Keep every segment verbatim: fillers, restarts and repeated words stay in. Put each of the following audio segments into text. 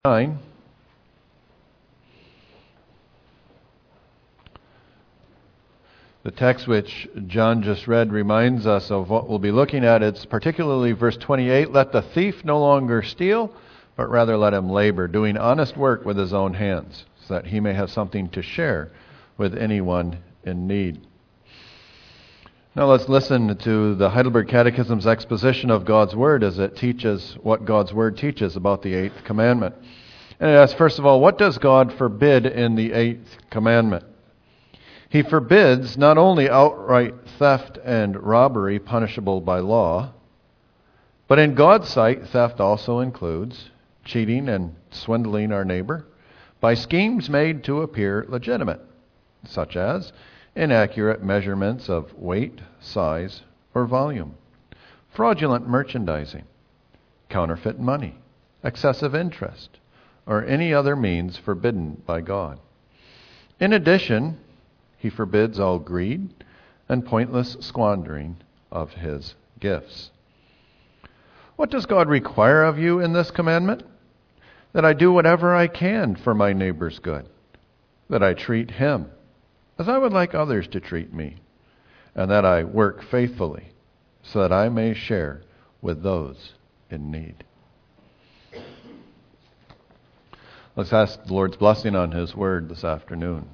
nine. The text which John just read reminds us of what we'll be looking at. It's particularly verse twenty-eight. Let the thief no longer steal, but rather let him labor, doing honest work with his own hands, so that he may have something to share with anyone in need. Now let's listen to the Heidelberg Catechism's exposition of God's Word as it teaches what God's Word teaches about the eighth commandment. And it asks, first of all, what does God forbid in the eighth commandment? He forbids not only outright theft and robbery punishable by law, but in God's sight, theft also includes cheating and swindling our neighbor by schemes made to appear legitimate, such as inaccurate measurements of weight, size, or volume, fraudulent merchandising, counterfeit money, excessive interest, or any other means forbidden by God. In addition, He forbids all greed and pointless squandering of His gifts. What does God require of you in this commandment? That I do whatever I can for my neighbor's good, that I treat him as I would like others to treat me, and that I work faithfully so that I may share with those in need. Let's ask the Lord's blessing on His Word this afternoon.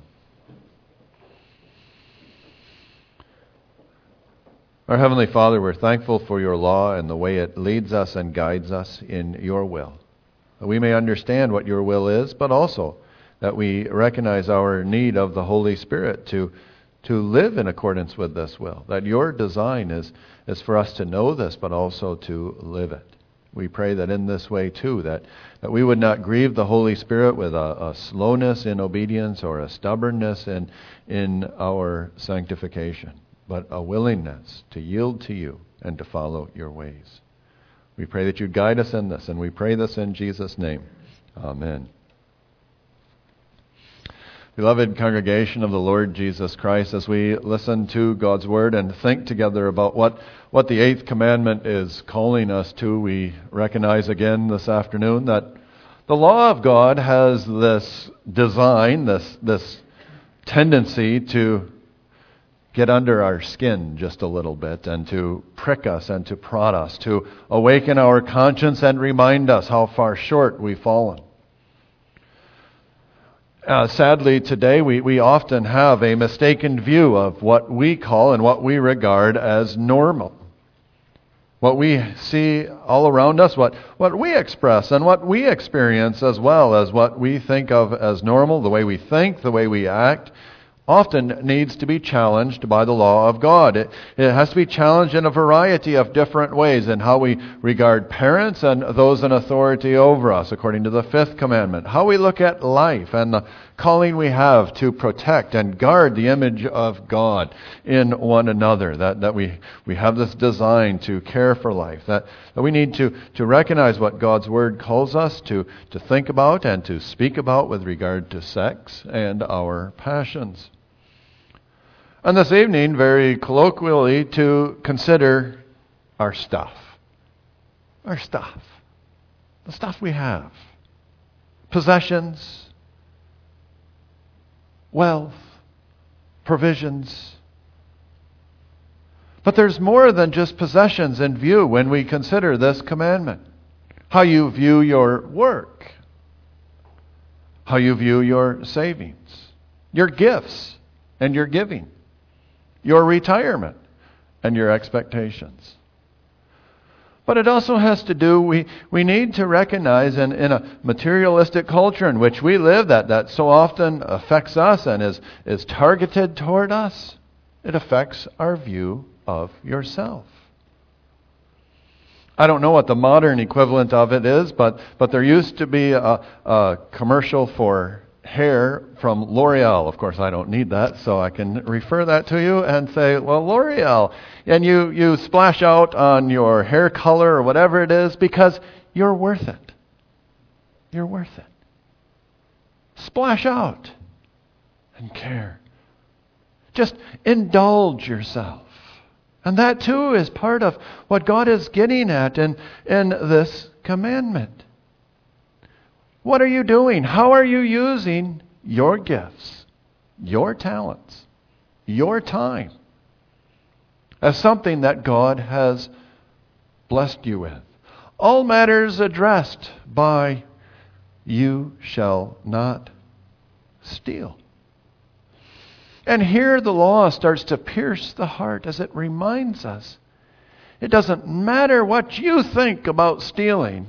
Our Heavenly Father, we're thankful for Your law and the way it leads us and guides us in Your will. That we may understand what Your will is, but also that we recognize our need of the Holy Spirit to, to live in accordance with this will. That Your design is, is for us to know this, but also to live it. We pray that in this way, too, that, that we would not grieve the Holy Spirit with a, a slowness in obedience or a stubbornness in, in our sanctification, but a willingness to yield to You and to follow Your ways. We pray that You'd guide us in this, and we pray this in Jesus' name. Amen. Beloved congregation of the Lord Jesus Christ, as we listen to God's Word and think together about what, what the eighth commandment is calling us to, we recognize again this afternoon that the law of God has this design, this, this tendency to get under our skin just a little bit and to prick us and to prod us, to awaken our conscience and remind us how far short we've fallen. Uh, sadly, today we, we often have a mistaken view of what we call and what we regard as normal. What we see all around us, what, what we express and what we experience as well as what we think of as normal, the way we think, the way we act, often needs to be challenged by the law of God. It, it has to be challenged in a variety of different ways in how we regard parents and those in authority over us, according to the fifth commandment. How we look at life and the calling we have to protect and guard the image of God in one another. That, that we, we have this design to care for life. That, that we need to, to recognize what God's Word calls us to, to think about and to speak about with regard to sex and our passions. And this evening, very colloquially, to consider our stuff. Our stuff. The stuff we have. Possessions, wealth, provisions. But there's more than just possessions in view when we consider this commandment. How you view your work. How you view your savings. Your gifts and your giving. Your retirement and your expectations. But it also has to do, we, we need to recognize in, in a materialistic culture in which we live that, that so often affects us and is, is targeted toward us, it affects our view of yourself. I don't know what the modern equivalent of it is, but, but there used to be a, a commercial for hair from L'Oreal. Of course, I don't need that, so I can refer that to you and say, well, L'Oreal. And you, you splash out on your hair color or whatever it is because you're worth it. You're worth it. Splash out and care. Just indulge yourself. And that too is part of what God is getting at in, in this commandment. What are you doing? How are you using your gifts, your talents, your time as something that God has blessed you with? All matters addressed by "You shall not steal." And here the law starts to pierce the heart as it reminds us it doesn't matter what you think about stealing.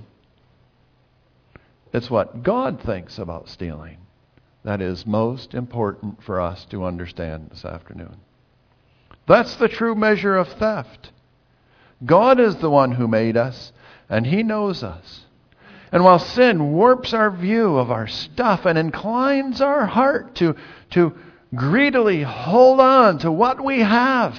It's what God thinks about stealing that is most important for us to understand this afternoon. That's the true measure of theft. God is the one who made us, and He knows us. And while sin warps our view of our stuff and inclines our heart to, to greedily hold on to what we have,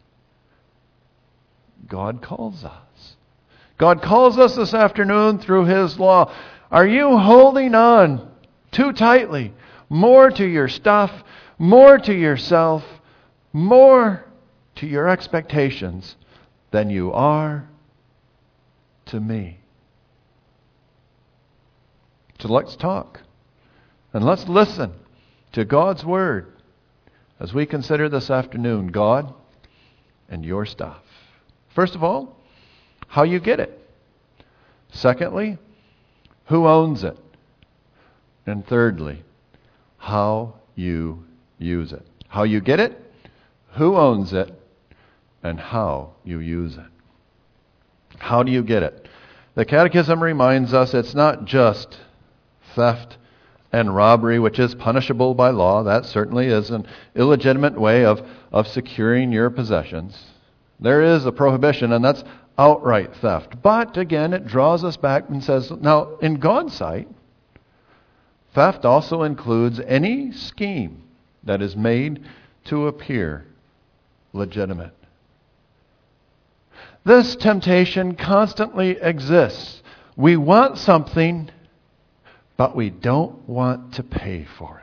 God calls us. God calls us this afternoon through His law. Are you holding on too tightly, more to your stuff, more to yourself, more to your expectations than you are to me? So let's talk and let's listen to God's Word as we consider this afternoon God and your stuff. First of all, how you get it. Secondly, who owns it? And thirdly, how you use it. How you get it, who owns it, and how you use it. How do you get it? The Catechism reminds us it's not just theft and robbery, which is punishable by law. That certainly is an illegitimate way of, of securing your possessions. There is a prohibition, and that's outright theft. But again, it draws us back and says, now, in God's sight, theft also includes any scheme that is made to appear legitimate. This temptation constantly exists. We want something, but we don't want to pay for it.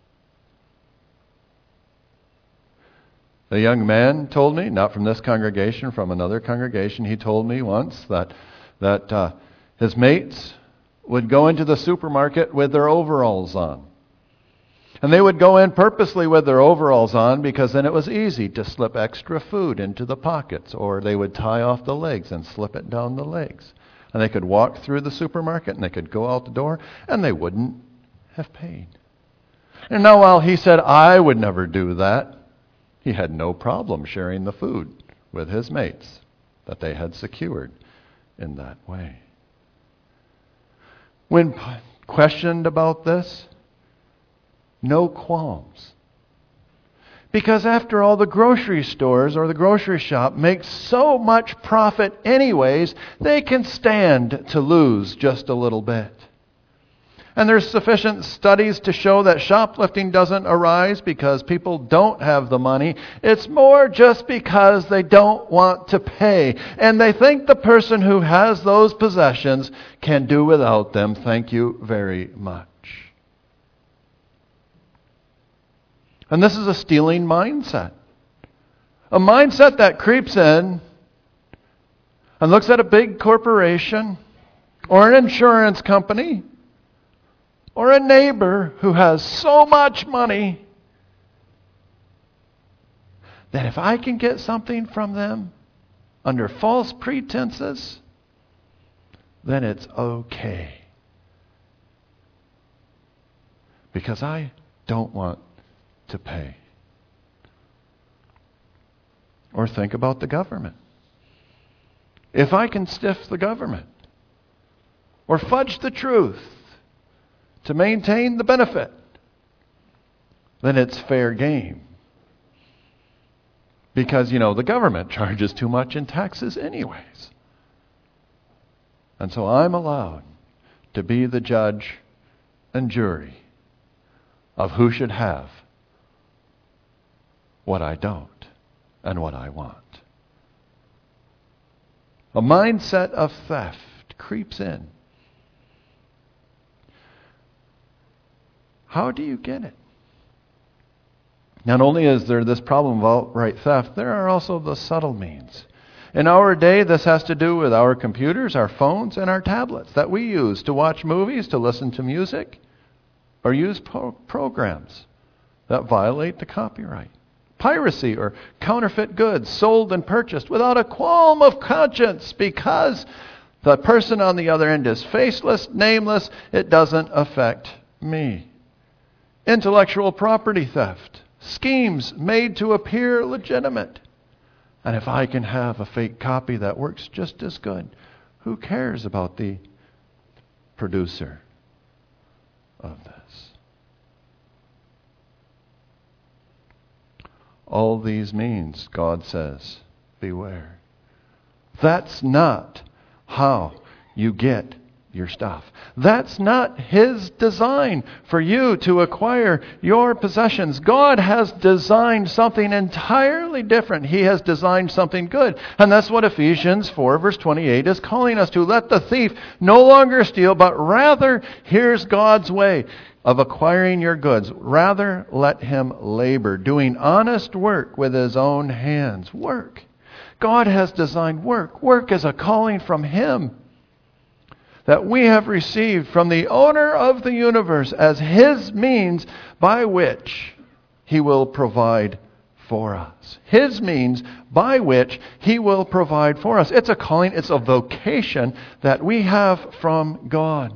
A young man told me, not from this congregation, from another congregation, he told me once that that uh, his mates would go into the supermarket with their overalls on. And they would go in purposely with their overalls on because then it was easy to slip extra food into the pockets, or they would tie off the legs and slip it down the legs. And they could walk through the supermarket and they could go out the door and they wouldn't have paid. And now while he said, I would never do that, he had no problem sharing the food with his mates that they had secured in that way. When questioned about this, no qualms. Because after all, the grocery stores or the grocery shop makes so much profit anyways, they can stand to lose just a little bit. And there's sufficient studies to show that shoplifting doesn't arise because people don't have the money. It's more just because they don't want to pay. And they think the person who has those possessions can do without them. Thank you very much. And this is a stealing mindset. A mindset that creeps in and looks at a big corporation or an insurance company or a neighbor who has so much money that if I can get something from them under false pretenses, then it's okay. Because I don't want to pay. Or think about the government. If I can stiff the government or fudge the truth to maintain the benefit, then it's fair game. Because, you know, the government charges too much in taxes anyways. And so I'm allowed to be the judge and jury of who should have what I don't and what I want. A mindset of theft creeps in. How do you get it? Not only is there this problem of outright theft, there are also the subtle means. In our day, this has to do with our computers, our phones, and our tablets that we use to watch movies, to listen to music, or use pro- programs that violate the copyright. Piracy or counterfeit goods sold and purchased without a qualm of conscience because the person on the other end is faceless, nameless. It doesn't affect me. Intellectual property theft. Schemes made to appear legitimate. And if I can have a fake copy that works just as good, who cares about the producer of this? All these means, God says, beware. That's not how you get your stuff. That's not His design for you to acquire your possessions. God has designed something entirely different. He has designed something good. And that's what Ephesians four verse twenty-eight is calling us to. Let the thief no longer steal, but rather, here's God's way of acquiring your goods. Rather, let him labor, doing honest work with his own hands. Work. God has designed work. Work is a calling from Him that we have received from the owner of the universe as His means by which He will provide for us. His means by which He will provide for us. It's a calling, it's a vocation that we have from God.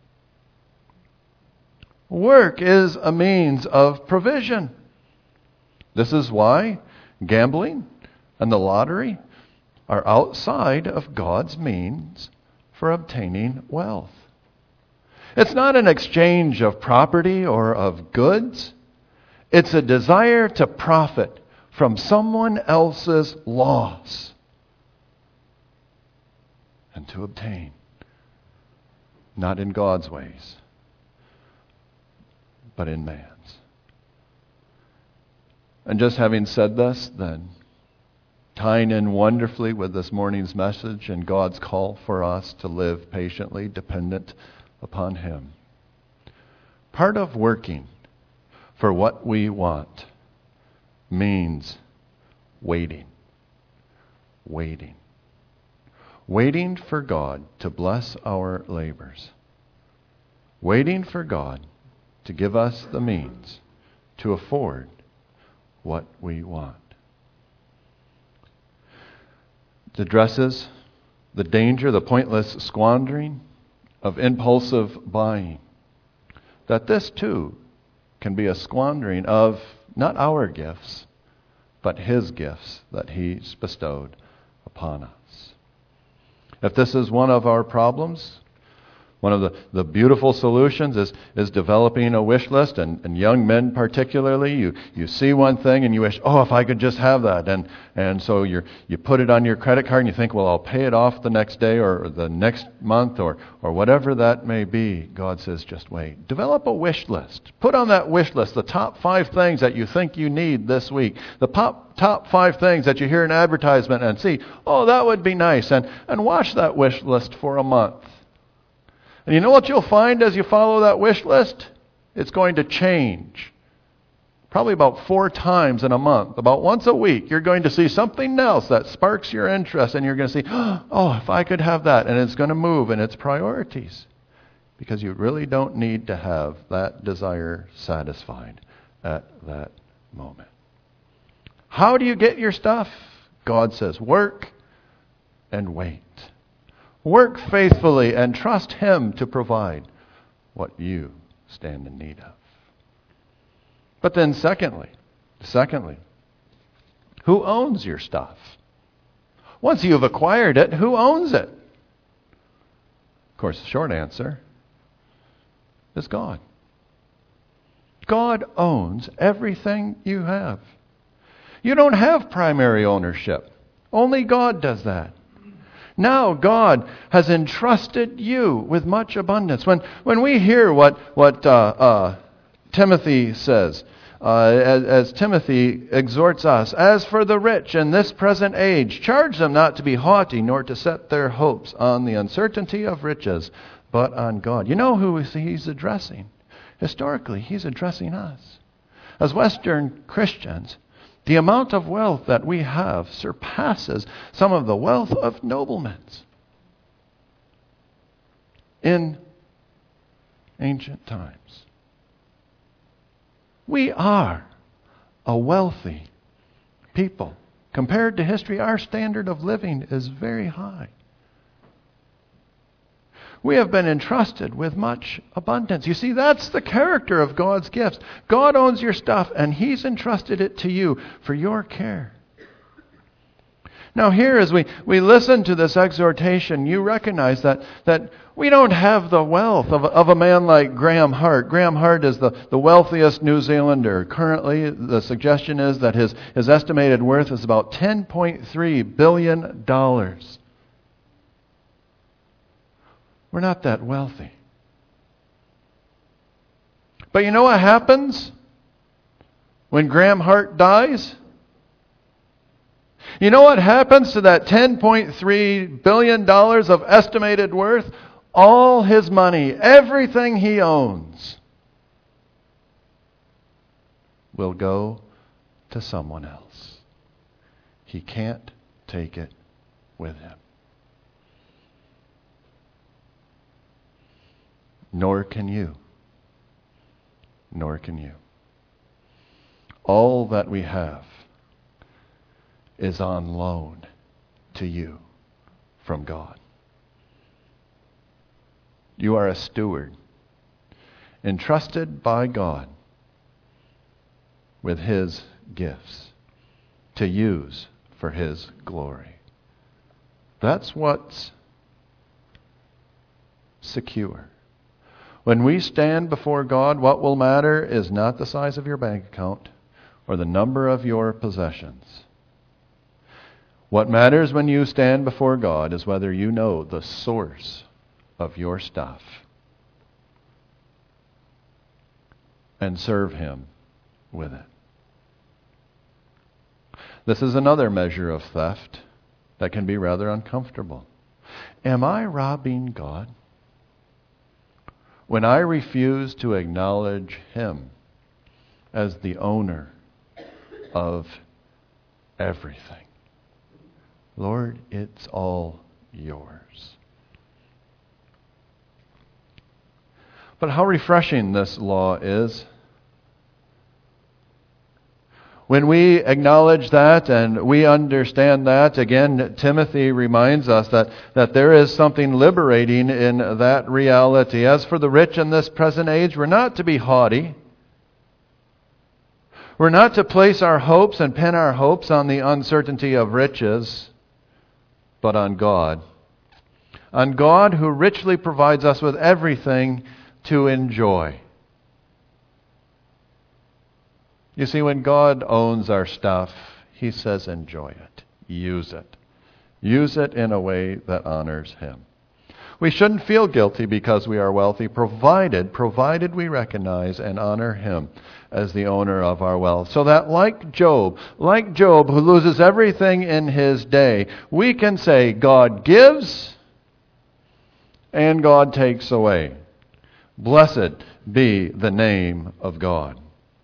Work is a means of provision. This is why gambling and the lottery are outside of God's means for obtaining wealth. It's not an exchange of property or of goods. It's a desire to profit from someone else's loss and to obtain, not in God's ways, but in man's. And just having said this, then, tying in wonderfully with this morning's message and God's call for us to live patiently, dependent upon Him. Part of working for what we want means waiting. Waiting. Waiting for God to bless our labors. Waiting for God to give us the means to afford what we want. It addresses the danger, the pointless squandering of impulsive buying. That this too can be a squandering of not our gifts, but His gifts that He's bestowed upon us. If this is one of our problems, one of the, the beautiful solutions is, is developing a wish list, and, and young men particularly, you, you see one thing and you wish, oh, if I could just have that. And and so you you put it on your credit card and you think, well, I'll pay it off the next day or the next month or, or whatever that may be. God says, just wait. Develop a wish list. Put on that wish list the top five things that you think you need this week. The top, top five things that you hear in advertisement and see, oh, that would be nice. And, and watch that wish list for a month. And you know what you'll find as you follow that wish list? It's going to change. Probably about four times in a month. About once a week, you're going to see something else that sparks your interest, and you're going to see, oh, if I could have that. And it's going to move in its priorities. Because you really don't need to have that desire satisfied at that moment. How do you get your stuff? God says, work and wait. Work faithfully and trust Him to provide what you stand in need of. But then secondly, secondly, who owns your stuff? Once you've acquired it, who owns it? Of course, the short answer is God. God owns everything you have. You don't have primary ownership. Only God does that. Now God has entrusted you with much abundance. When when we hear what what uh, uh, Timothy says, uh, as, as Timothy exhorts us, as for the rich in this present age, charge them not to be haughty, nor to set their hopes on the uncertainty of riches, but on God. You know who he's addressing? Historically, he's addressing us. As Western Christians, The amount of wealth that we have surpasses some of the wealth of noblemen in ancient times. We are a wealthy people. Compared to history, our standard of living is very high. We have been entrusted with much abundance. You see, that's the character of God's gifts. God owns your stuff, and He's entrusted it to you for your care. Now here, as we, we listen to this exhortation, you recognize that, that we don't have the wealth of, of a man like Graham Hart. Graham Hart is the, the wealthiest New Zealander. Currently, the suggestion is that his, his estimated worth is about ten point three billion dollars. We're not that wealthy. But you know what happens when Graham Hart dies? You know what happens to that ten point three billion dollars of estimated worth? All his money, everything he owns, will go to someone else. He can't take it with him. Nor can you. Nor can you. All that we have is on loan to you from God. You are a steward, entrusted by God with His gifts to use for His glory. That's what's secure. When we stand before God, what will matter is not the size of your bank account or the number of your possessions. What matters when you stand before God is whether you know the source of your stuff and serve Him with it. This is another measure of theft that can be rather uncomfortable. Am I robbing God when I refuse to acknowledge Him as the owner of everything? Lord, it's all yours. But how refreshing this law is. When we acknowledge that and we understand that, again, Timothy reminds us that, that there is something liberating in that reality. As for the rich in this present age, we're not to be haughty. We're not to place our hopes and pin our hopes on the uncertainty of riches, but on God. On God who richly provides us with everything to enjoy. You see, when God owns our stuff, He says enjoy it. Use it. Use it in a way that honors Him. We shouldn't feel guilty because we are wealthy, provided, provided we recognize and honor Him as the owner of our wealth. So that like Job, like Job who loses everything in his day, we can say God gives and God takes away. Blessed be the name of God.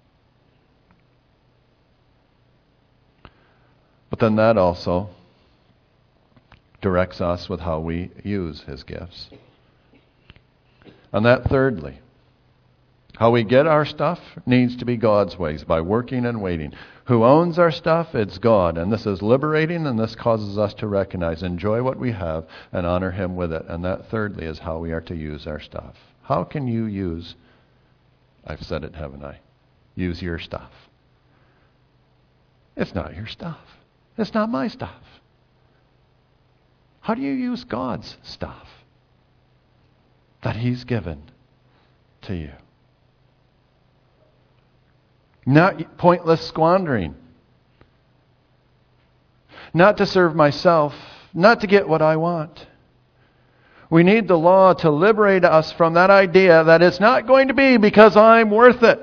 But then that also directs us with how we use His gifts. And that thirdly, how we get our stuff needs to be God's ways, by working and waiting. Who owns our stuff? It's God. And this is liberating, and this causes us to recognize, enjoy what we have, and honor Him with it. And that thirdly is how we are to use our stuff. How can you use, I've said it, haven't I? Use your stuff. It's not your stuff. It's not my stuff. How do you use God's stuff that He's given to you? Not pointless squandering. Not to serve myself. Not to get what I want. We need the law to liberate us from that idea that it's not going to be because I'm worth it.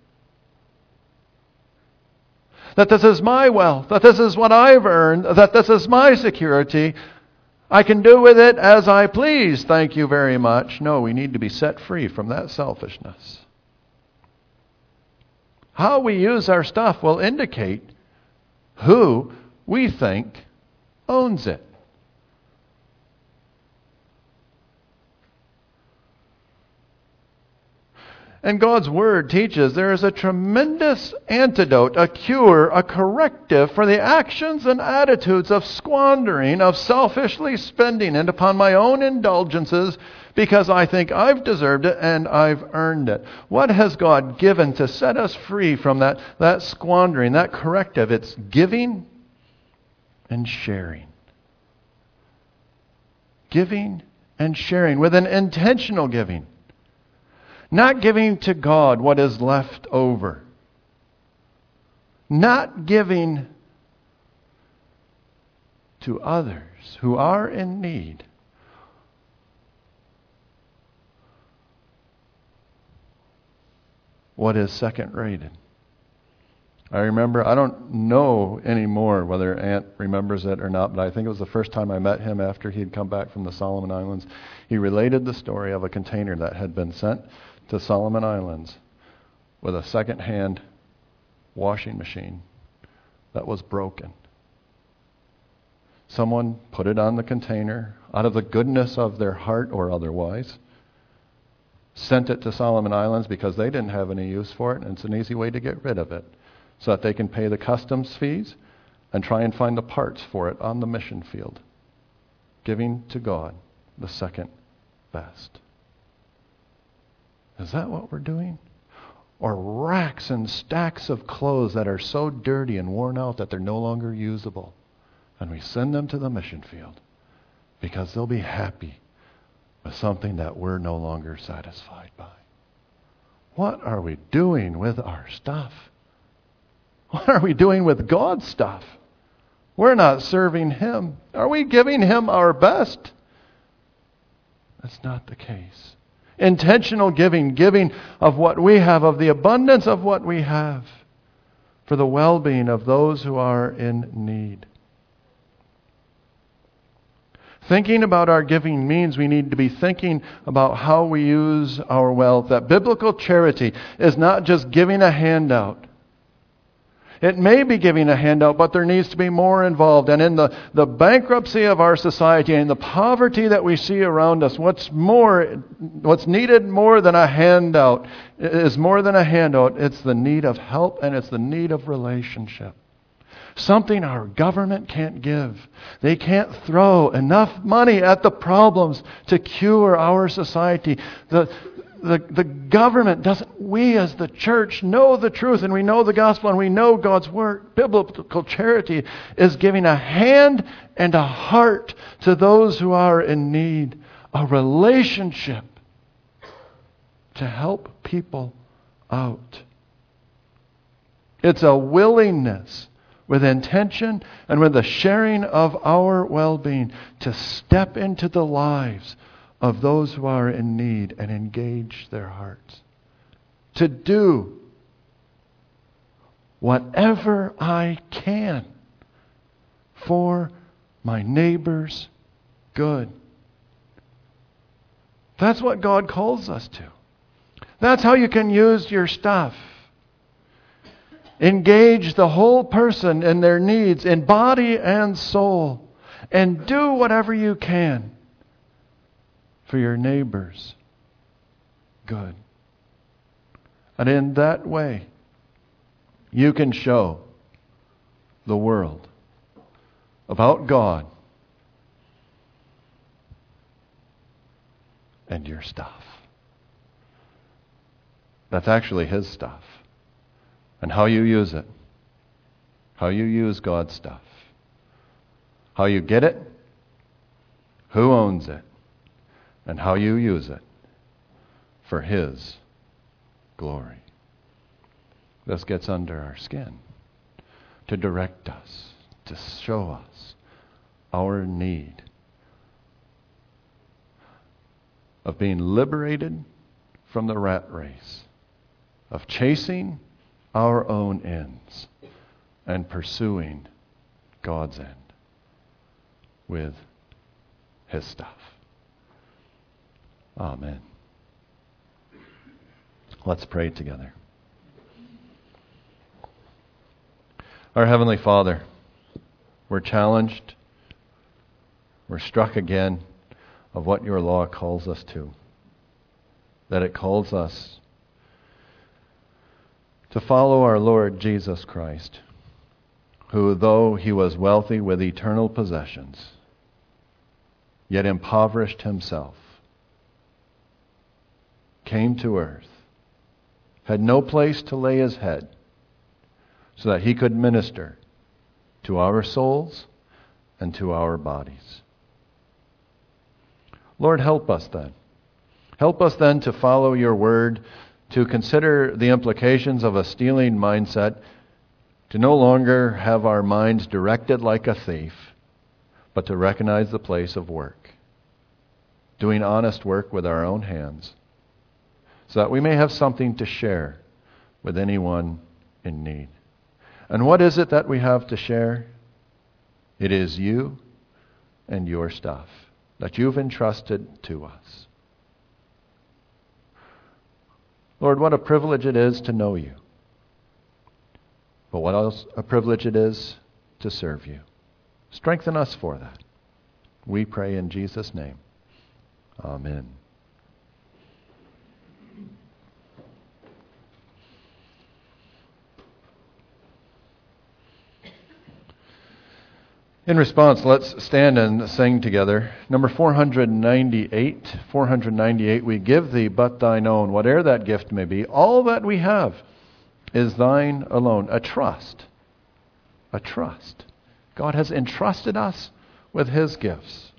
That this is my wealth, that this is what I've earned, that this is my security. I can do with it as I please, thank you very much. No, we need to be set free from that selfishness. How we use our stuff will indicate who we think owns it. And God's Word teaches there is a tremendous antidote, a cure, a corrective for the actions and attitudes of squandering, of selfishly spending it upon my own indulgences because I think I've deserved it and I've earned it. What has God given to set us free from that, that squandering, that corrective? It's giving and sharing. Giving and sharing with an intentional giving. Not giving to God what is left over. Not giving to others who are in need. What is second-rated. I remember, I don't know anymore whether Aunt remembers it or not, but I think it was the first time I met him after he had come back from the Solomon Islands. He related the story of a container that had been sent to Solomon Islands with a second-hand washing machine that was broken. Someone put it on the container out of the goodness of their heart or otherwise, sent it to Solomon Islands because they didn't have any use for it, and it's an easy way to get rid of it so that they can pay the customs fees and try and find the parts for it on the mission field. Giving to God the second best. Is that what we're doing? Or racks and stacks of clothes that are so dirty and worn out that they're no longer usable. And we send them to the mission field because they'll be happy with something that we're no longer satisfied by. What are we doing with our stuff? What are we doing with God's stuff? We're not serving Him. Are we giving Him our best? That's not the case. Intentional giving, giving of what we have, of the abundance of what we have, for the well-being of those who are in need. Thinking about our giving means we need to be thinking about how we use our wealth. That biblical charity is not just giving a handout. It may be giving a handout, but there needs to be more involved. And in the, the bankruptcy of our society and the poverty that we see around us, what's more, what's needed more than a handout is more than a handout. It's the need of help and it's the need of relationship. Something our government can't give. They can't throw enough money at the problems to cure our society. The The, the government doesn't, we as the church know the truth and we know the gospel and we know God's word. Biblical charity is giving a hand and a heart to those who are in need. A relationship to help people out. It's a willingness with intention and with the sharing of our well-being to step into the lives of those who are in need and engage their hearts. To do whatever I can for my neighbor's good. That's what God calls us to. That's how you can use your stuff. Engage the whole person in their needs, in body and soul, and do whatever you can for your neighbor's good. And in that way, you can show the world about God and your stuff. That's actually His stuff. And how you use it. How you use God's stuff. How you get it. Who owns it. And how you use it for His glory. This gets under our skin to direct us, to show us our need of being liberated from the rat race, of chasing our own ends and pursuing God's end with His stuff. Amen. Let's pray together. Our Heavenly Father, we're challenged, we're struck again of what your law calls us to. That it calls us to follow our Lord Jesus Christ, who, though he was wealthy with eternal possessions, yet impoverished himself, came to earth, had no place to lay his head, so that he could minister to our souls and to our bodies. Lord, help us then. Help us then to follow your word, to consider the implications of a stealing mindset, to no longer have our minds directed like a thief, but to recognize the place of work, doing honest work with our own hands, so that we may have something to share with anyone in need. And what is it that we have to share? It is you and your stuff that you've entrusted to us. Lord, what a privilege it is to know you. But what else a privilege it is to serve you. Strengthen us for that. We pray in Jesus' name. Amen. In response, let's stand and sing together. Number four hundred ninety-eight. four hundred ninety-eight, we give thee but thine own, whate'er that gift may be. All that we have is thine alone. A trust. A trust. God has entrusted us with his gifts.